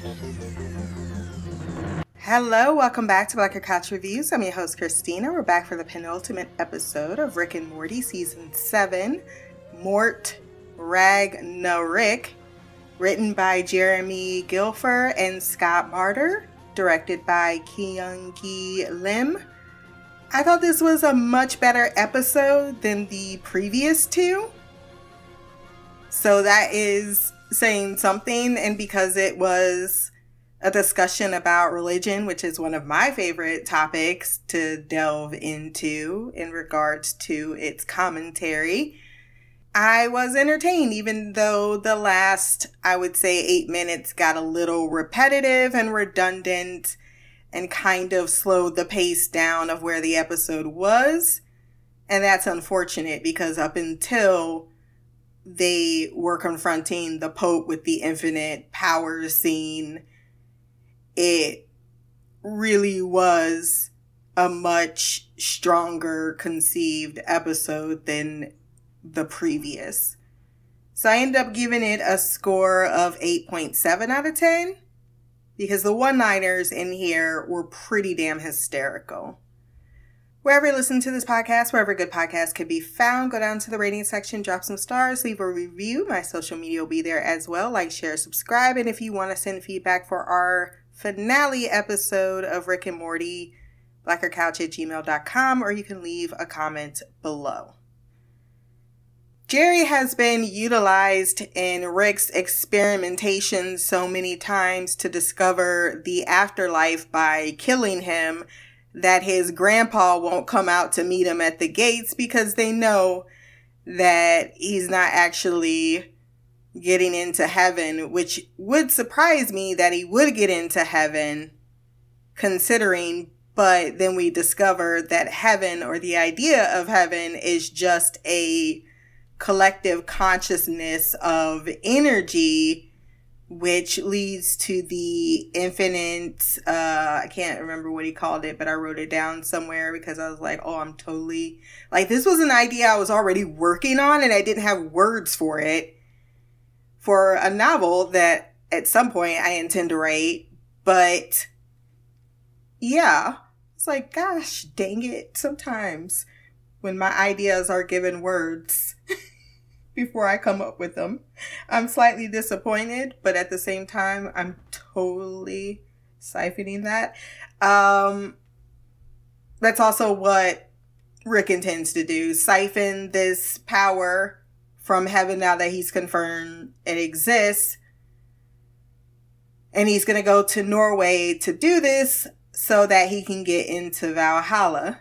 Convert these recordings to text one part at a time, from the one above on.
Hello, welcome back to Blacker Couch Reviews. I'm your host, Christina. We're back for the penultimate episode of Rick and Morty Season 7, Mort Ragnarok, written by Jeremy Guilford and Scott Marder, directed by Kyung-Gi Lim. I thought this was a much better episode than the previous two. So that is saying something, and because it was a discussion about religion, which is one of my favorite topics to delve into in regards to its commentary, I was entertained, even though the last, I would say, 8 minutes got a little repetitive and redundant and kind of slowed the pace down of where the episode was. And that's unfortunate because up until they were confronting the Pope with the infinite power scene, it really was a much stronger conceived episode than the previous. So I ended up giving it a score of 8.7 out of 10 because the one-liners in here were pretty damn hysterical. Wherever you listen to this podcast, wherever good podcasts can be found, go down to the rating section, drop some stars, leave a review. My social media will be there as well. Like, share, subscribe. And if you want to send feedback for our finale episode of Rick and Morty, blackercouch@gmail.com, or you can leave a comment below. Jerry has been utilized in Rick's experimentation so many times to discover the afterlife by killing him that his grandpa won't come out to meet him at the gates because they know that he's not actually getting into heaven, which would surprise me that he would get into heaven considering, but then we discover that heaven, or the idea of heaven, is just a collective consciousness of energy, which leads to the infinite, I can't remember what he called it, but I wrote it down somewhere because I was like, oh, I'm totally, like, this was an idea I was already working on and I didn't have words for it for a novel that at some point I intend to write. But yeah, it's like, gosh, dang it. Sometimes when my ideas are given words before I come up with them, I'm slightly disappointed, but at the same time, I'm totally siphoning that. That's also what Rick intends to do, siphon this power from heaven now that he's confirmed it exists. And he's going to go to Norway to do this so that he can get into Valhalla.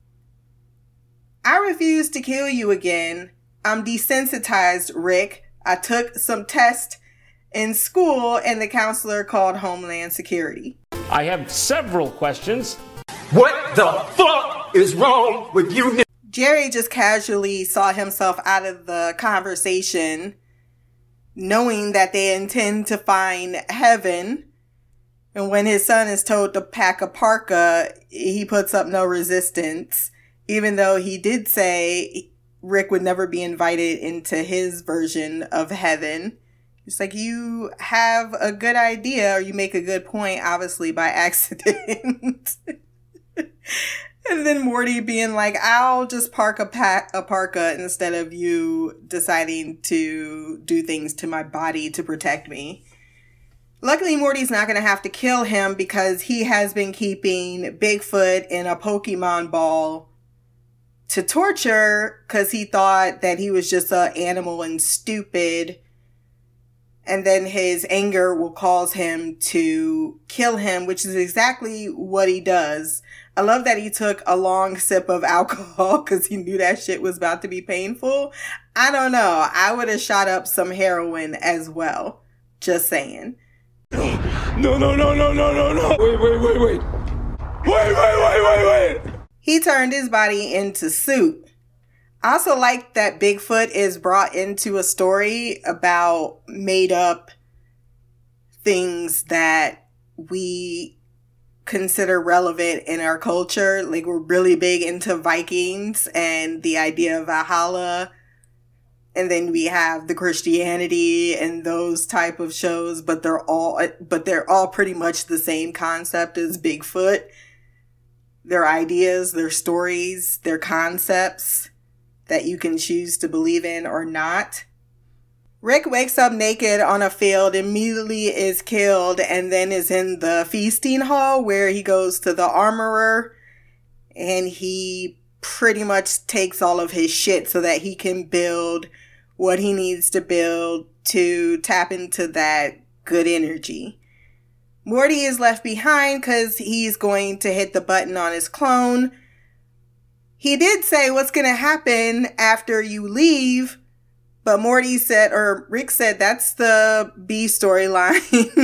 I refuse to kill you again. I'm desensitized, Rick. I took some tests in school and the counselor called Homeland Security. I have several questions. What the fuck is wrong with you? Jerry just casually saw himself out of the conversation, knowing that they intend to find heaven. And when his son is told to pack a parka, he puts up no resistance, even though he did say Rick would never be invited into his version of heaven. It's like, you have a good idea, or you make a good point, obviously by accident. And then Morty being like, I'll just park a parka instead of you deciding to do things to my body to protect me. Luckily, Morty's not going to have to kill him because he has been keeping Bigfoot in a Pokemon ball to torture because he thought that he was just an animal and stupid. And then his anger will cause him to kill him, which is exactly what he does. I love that he took a long sip of alcohol because he knew that shit was about to be painful. I don't know. I would have shot up some heroin as well. Just saying. No. Wait. He turned his body into soup. I also like that Bigfoot is brought into a story about made up things that we consider relevant in our culture. Like, we're really big into Vikings and the idea of Valhalla And then we have the Christianity and those type of shows, but they're all pretty much the same concept as Bigfoot. Their ideas, their stories, their concepts that you can choose to believe in or not. Rick wakes up naked on a field, immediately is killed, and then is in the feasting hall where he goes to the armorer, and he pretty much takes all of his shit so that he can build what he needs to build to tap into that good energy. Morty is left behind because he's going to hit the button on his clone. He did say what's going to happen after you leave, but Rick said that's the B storyline.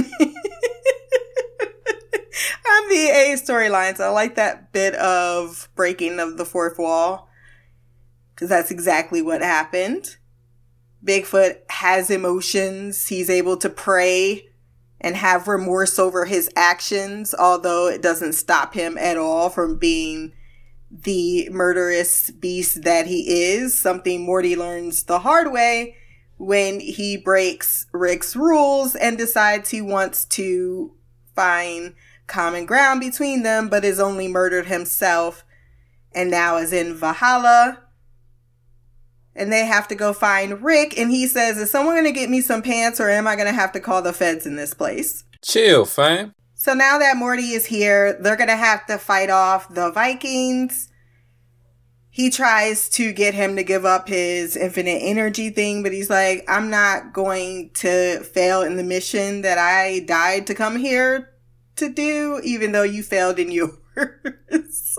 I'm the A storyline, so I like that bit of breaking of the fourth wall, because that's exactly what happened. Bigfoot has emotions. He's able to pray and have remorse over his actions, although it doesn't stop him at all from being the murderous beast that he is, something Morty learns the hard way when he breaks Rick's rules and decides he wants to find common ground between them, but is only murdered himself and now is in Valhalla. And they have to go find Rick, and he says, is someone going to get me some pants, or am I going to have to call the feds in this place? Chill, fam. So now that Morty is here, they're going to have to fight off the Vikings. He tries to get him to give up his infinite energy thing, but he's like, I'm not going to fail in the mission that I died to come here to do, even though you failed in yours. It's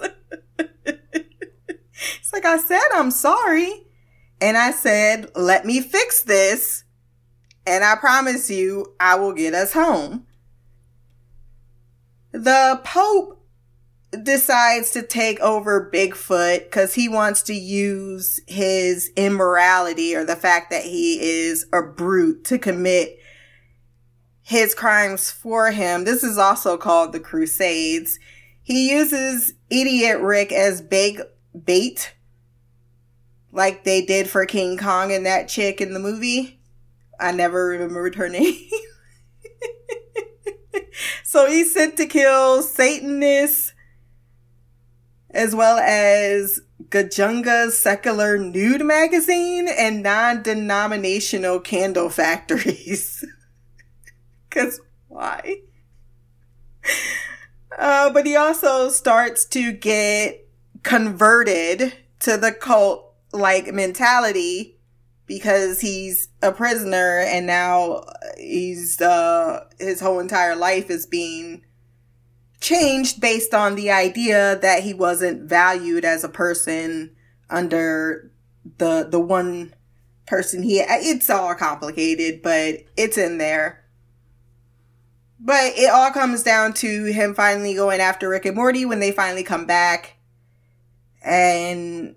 like, I said, I'm sorry. And I said, let me fix this, and I promise you I will get us home. The Pope decides to take over Bigfoot because he wants to use his immorality, or the fact that he is a brute, to commit his crimes for him. This is also called the Crusades. He uses idiot Rick as bait, like they did for King Kong and that chick in the movie. I never remembered her name. So he's sent to kill Satanists, as well as Gajunga's secular nude magazine and non-denominational candle factories. Because why? But he also starts to get converted to the cult-like mentality because he's a prisoner, and now his whole entire life is being changed based on the idea that he wasn't valued as a person under the one person it's all complicated, but it's in there. But it all comes down to him finally going after Rick and Morty when they finally come back. And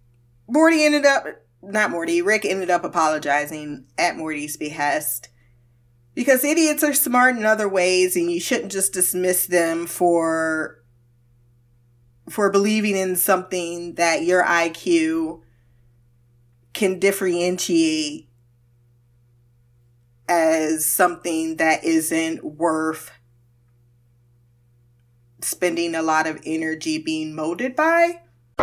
Rick ended up apologizing at Morty's behest. Because idiots are smart in other ways, and you shouldn't just dismiss them for believing in something that your IQ can differentiate as something that isn't worth spending a lot of energy being molded by.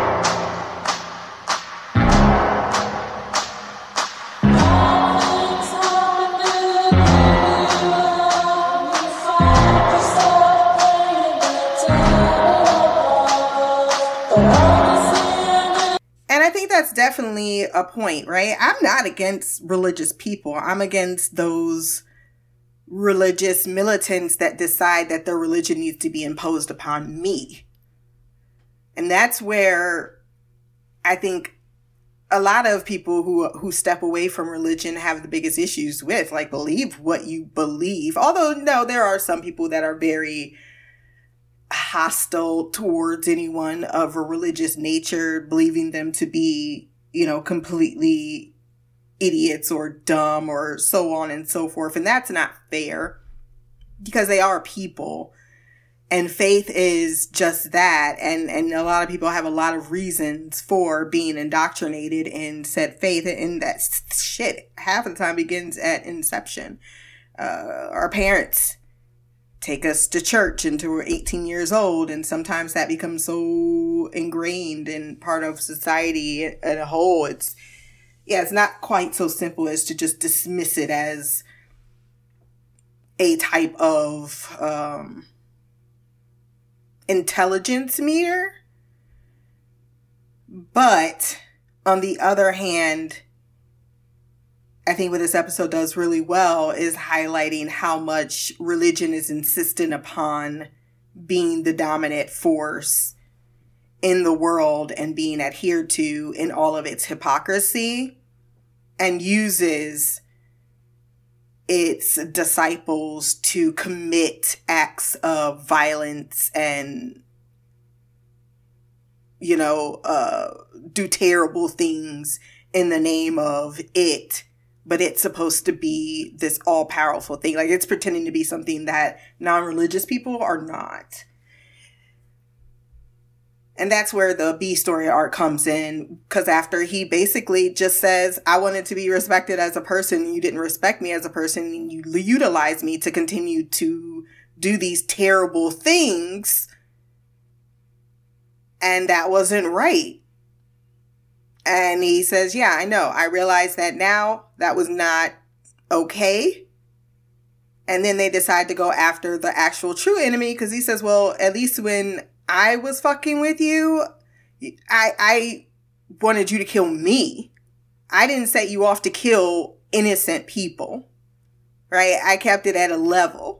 That's definitely a point, right? I'm not against religious people. I'm against those religious militants that decide that their religion needs to be imposed upon me. And that's where I think a lot of people who step away from religion have the biggest issues with. Like, believe what you believe. Although, no, there are some people that are very hostile towards anyone of a religious nature, believing them to be, completely idiots or dumb or so on and so forth. And that's not fair, because they are people. And faith is just that. And a lot of people have a lot of reasons for being indoctrinated in said faith. And that shit half of the time begins at inception. Our parents take us to church until we're 18 years old. And sometimes that becomes so ingrained in part of society as a whole. It's not quite so simple as to just dismiss it as a type of intelligence meter. But on the other hand, I think what this episode does really well is highlighting how much religion is insistent upon being the dominant force in the world and being adhered to in all of its hypocrisy, and uses its disciples to commit acts of violence and, do terrible things in the name of it. But it's supposed to be this all-powerful thing. Like, it's pretending to be something that non-religious people are not. And that's where the B story arc comes in. Because after he basically just says, I wanted to be respected as a person, you didn't respect me as a person, and you utilized me to continue to do these terrible things. And that wasn't right. And he says, yeah, I know. I realize that now. That was not okay. And then they decide to go after the actual true enemy, because he says, well, at least when I was fucking with you, I wanted you to kill me. I didn't set you off to kill innocent people, right? I kept it at a level.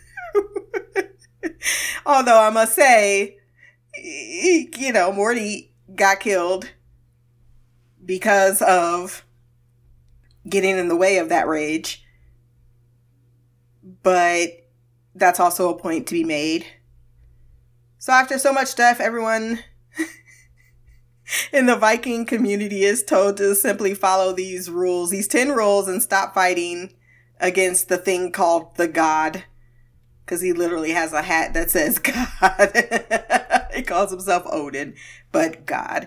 Although I must say, Morty got killed because of getting in the way of that rage. But that's also a point to be made. So after so much death, everyone in the Viking community is told to simply follow these rules, these 10 rules, and stop fighting against the thing called the God. Because he literally has a hat that says God. He calls himself Odin, but God.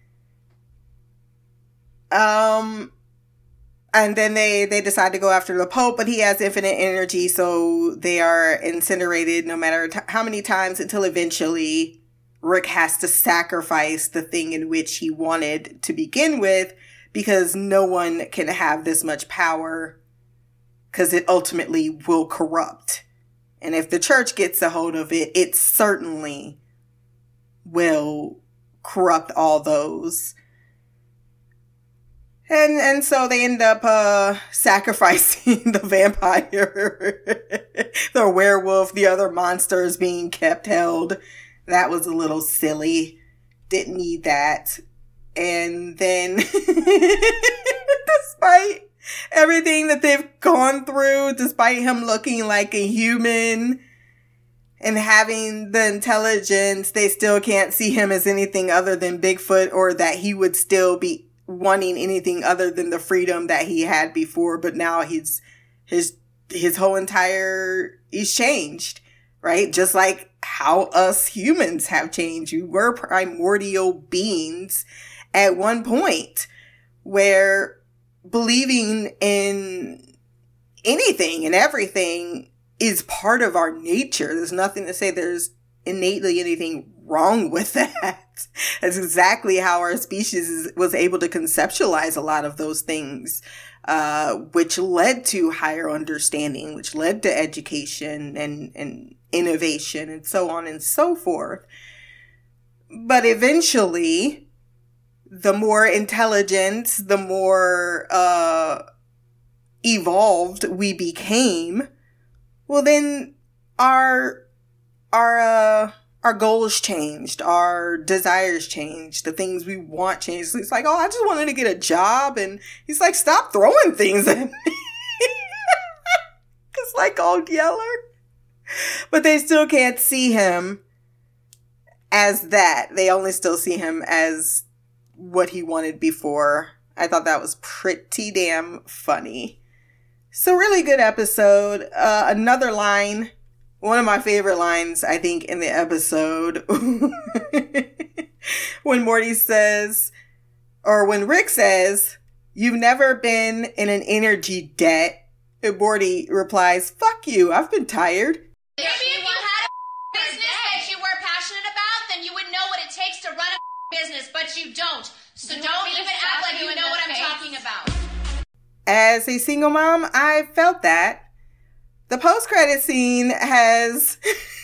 And then they decide to go after the Pope, but he has infinite energy, so they are incinerated no matter how many times, until eventually Rick has to sacrifice the thing in which he wanted to begin with, because no one can have this much power, because it ultimately will corrupt. And if the church gets a hold of it, it certainly will corrupt all those. And so they end up sacrificing the vampire, the werewolf, the other monsters being held. That was a little silly. Didn't need that. And then, despite everything that they've gone through, despite him looking like a human and having the intelligence, they still can't see him as anything other than Bigfoot, or that he would still be wanting anything other than the freedom that he had before. But now his whole entire, he's changed, right? Just like how us humans have changed. We were primordial beings at one point, where believing in anything and everything is part of our nature. There's nothing to say there's innately anything wrong with that. That's exactly how our species was able to conceptualize a lot of those things, which led to higher understanding, which led to education and innovation and so on and so forth. But eventually, the more intelligent, the more evolved we became, well, then our goals changed, our desires changed, the things we want changed. It's like, oh, I just wanted to get a job. And he's like, stop throwing things at me. It's like Old Yeller. But they still can't see him as that. They only still see him as what he wanted before. I thought that was pretty damn funny. So really good episode. Another line one of my favorite lines, I think, in the episode when Morty says, or when Rick says, "You've never been in an energy debt." And Morty replies, "Fuck you, I've been tired." If you had a business that you were passionate about, then you would know what it takes to run a business, but you don't. So don't even act like you know what I'm talking about. As a single mom, I felt that. The post-credit scene has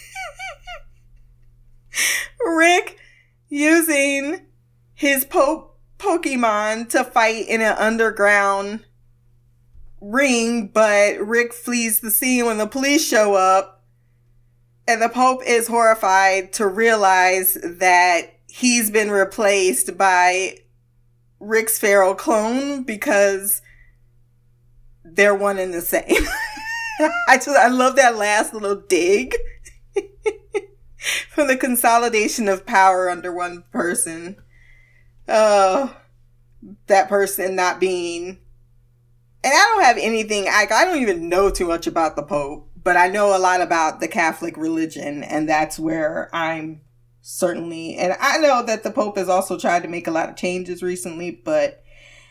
Rick using his Pokemon to fight in an underground ring, but Rick flees the scene when the police show up, and the Pope is horrified to realize that he's been replaced by Rick's feral clone because they're one and the same. I love that last little dig for the consolidation of power under one person. That person not being, and I don't have anything, I don't even know too much about the Pope, but I know a lot about the Catholic religion, and that's where I'm certainly, and I know that the Pope has also tried to make a lot of changes recently, but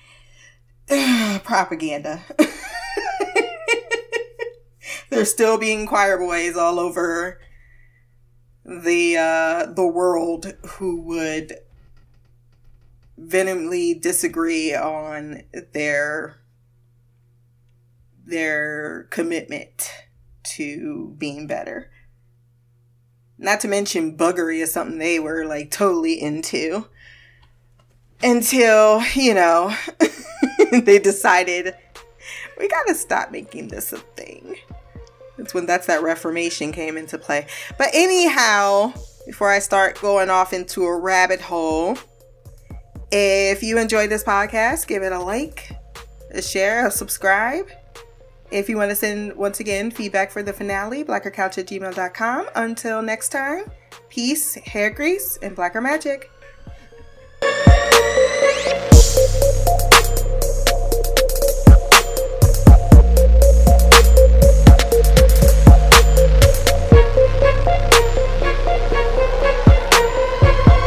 propaganda. There's still being choir boys all over the world who would vehemently disagree on their commitment to being better. Not to mention buggery is something they were like totally into until, they decided we gotta stop making this a thing. That's that Reformation came into play. But anyhow, before I start going off into a rabbit hole, if you enjoyed this podcast, give it a like, a share, a subscribe. If you want to send, once again, feedback for the finale, blackercouch@gmail.com. Until next time, peace, hair grease, and blacker magic.